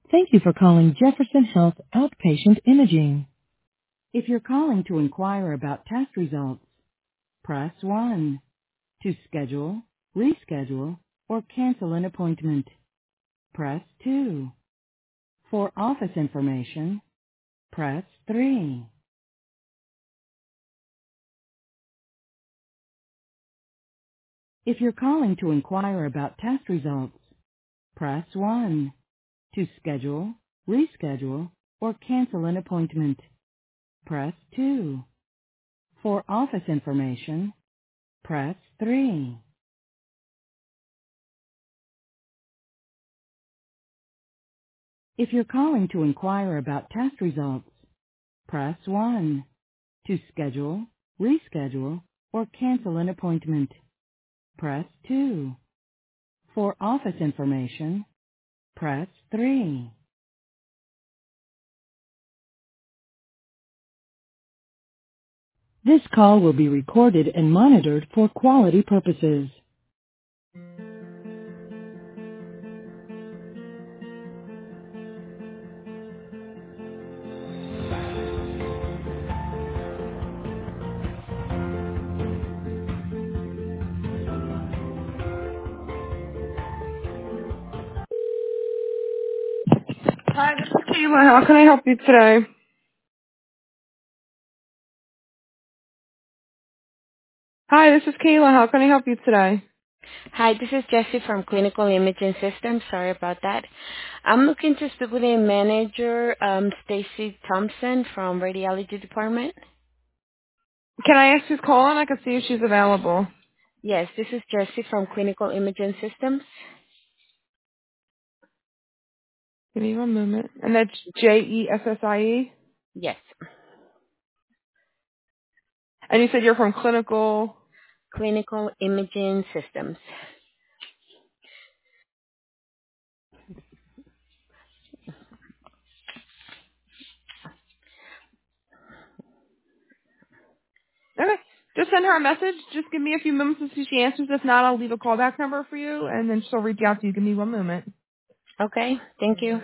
Thank you for calling Jefferson Health Outpatient Imaging. If you're calling to inquire about test results, press 1. To schedule, reschedule, or cancel an appointment, press 2. For office information, press 3. If you're calling to inquire about test results, press 1. To schedule, reschedule, or cancel an appointment, press 2. For office information, press 3. If you're calling to inquire about test results, press 1. To schedule, reschedule, or cancel an appointment, press 2. For office information, press 3. This call will be recorded and monitored for quality purposes. Hi, this is Kayla. How can I help you today? Hi, this is Kayla. How can I help you today? Hi, this is Jessie from Clinical Imaging Systems. Sorry about that. I'm looking to speak with a manager, Stacy Thompson from Radiology Department. Can I ask who's calling? I can see if she's available. Yes, this is Jessie from Clinical Imaging Systems. Give me one moment. And that's Jessie. Yes, And you said you're from clinical. Clinical Imaging Systems. Okay. Just send her a message. Just give me a few moments to see if she answers. If not, I'll leave a callback number for you, and then she'll reach out to you. Give me one moment. Okay, thank you.